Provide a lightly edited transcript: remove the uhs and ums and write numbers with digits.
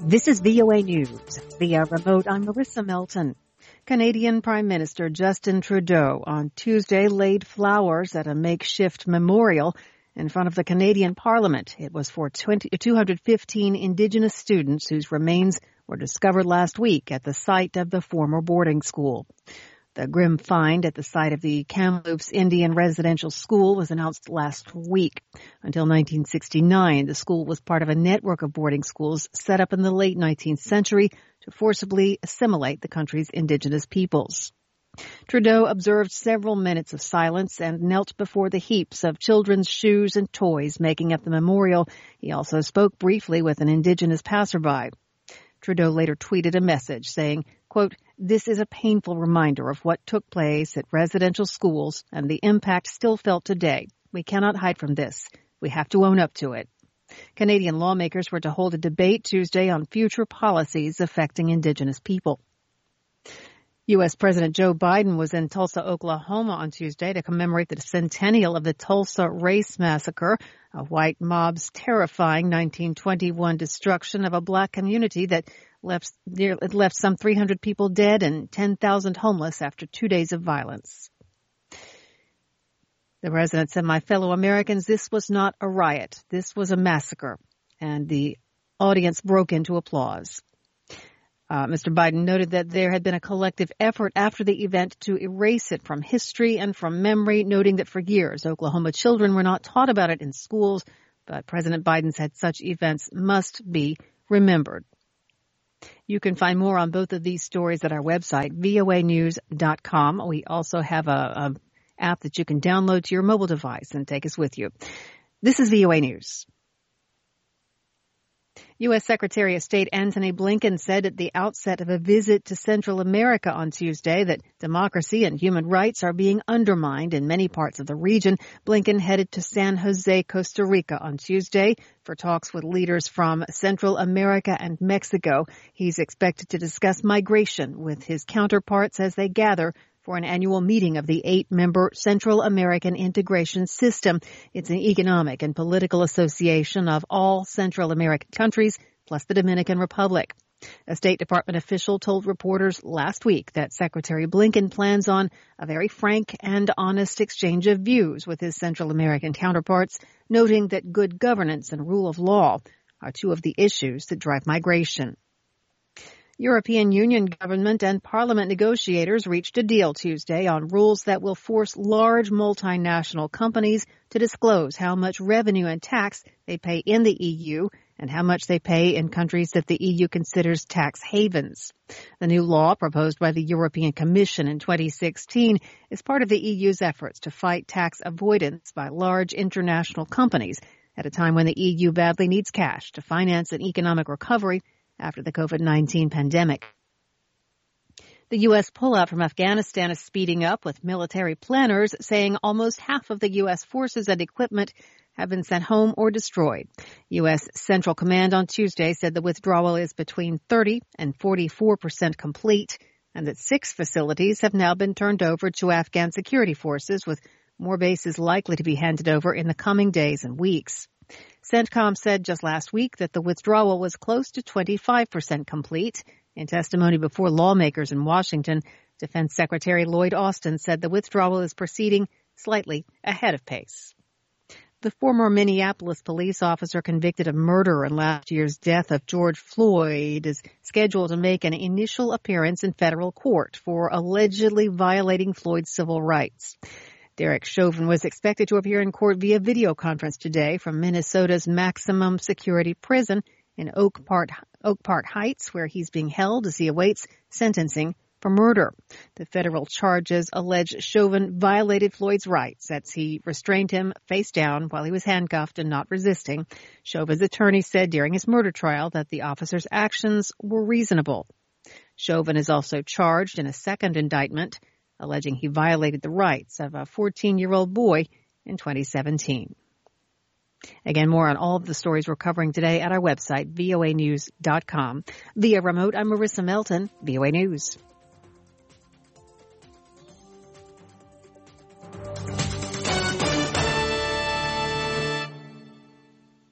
This is VOA News. Via remote, I'm Marissa Melton. Canadian Prime Minister Justin Trudeau on Tuesday laid flowers at a makeshift memorial in front of the Canadian Parliament. It was for 215 Indigenous students whose remains were discovered last week at the site of the former boarding school. The grim find at the site of the Kamloops Indian Residential School was announced last week. Until 1969, the school was part of a network of boarding schools set up in the late 19th century to forcibly assimilate the country's Indigenous peoples. Trudeau observed several minutes of silence and knelt before the heaps of children's shoes and toys making up the memorial. He also spoke briefly with an Indigenous passerby. Trudeau later tweeted a message saying, quote, "This is a painful reminder of what took place at residential schools and the impact still felt today. We cannot hide from this. We have to own up to it." Canadian lawmakers were to hold a debate Tuesday on future policies affecting Indigenous people. U.S. President Joe Biden was in Tulsa, Oklahoma on Tuesday to commemorate the centennial of the Tulsa Race Massacre, a white mob's terrifying 1921 destruction of a black community that left some 300 people dead and 10,000 homeless after 2 days of violence. The president said, "My fellow Americans, this was not a riot. This was a massacre." And the audience broke into applause. Mr. Biden noted that there had been a collective effort after the event to erase it from history and from memory, noting that for years Oklahoma children were not taught about it in schools, but President Biden said such events must be remembered. You can find more on both of these stories at our website, voanews.com. We also have a app that you can download to your mobile device and take us with you. This is VOA News. U.S. Secretary of State Antony Blinken said at the outset of a visit to Central America on Tuesday that democracy and human rights are being undermined in many parts of the region. Blinken headed to San Jose, Costa Rica on Tuesday for talks with leaders from Central America and Mexico. He's expected to discuss migration with his counterparts as they gather for an annual meeting of the 8-member Central American Integration System. It's an economic and political association of all Central American countries, plus the Dominican Republic. A State Department official told reporters last week that Secretary Blinken plans on a very frank and honest exchange of views with his Central American counterparts, noting that good governance and rule of law are two of the issues that drive migration. European Union government and parliament negotiators reached a deal Tuesday on rules that will force large multinational companies to disclose how much revenue and tax they pay in the EU and how much they pay in countries that the EU considers tax havens. The new law proposed by the European Commission in 2016 is part of the EU's efforts to fight tax avoidance by large international companies at a time when the EU badly needs cash to finance an economic recovery after the COVID-19 pandemic. The U.S. pullout from Afghanistan is speeding up, with military planners saying almost half of the U.S. forces and equipment have been sent home or destroyed. U.S. Central Command on Tuesday said the withdrawal is between 30 and 44% complete, and that 6 facilities have now been turned over to Afghan security forces, with more bases likely to be handed over in the coming days and weeks. CENTCOM said just last week that the withdrawal was close to 25% complete. In testimony before lawmakers in Washington, Defense Secretary Lloyd Austin said the withdrawal is proceeding slightly ahead of pace. The former Minneapolis police officer convicted of murder in last year's death of George Floyd is scheduled to make an initial appearance in federal court for allegedly violating Floyd's civil rights. Derek Chauvin was expected to appear in court via video conference today from Minnesota's maximum security prison in Oak Park Heights, where he's being held as he awaits sentencing for murder. The federal charges allege Chauvin violated Floyd's rights as he restrained him face down while he was handcuffed and not resisting. Chauvin's attorney said during his murder trial that the officer's actions were reasonable. Chauvin is also charged in a second indictment, alleging he violated the rights of a 14-year-old boy in 2017. Again, more on all of the stories we're covering today at our website, voanews.com. Via remote, I'm Marissa Melton, VOA News.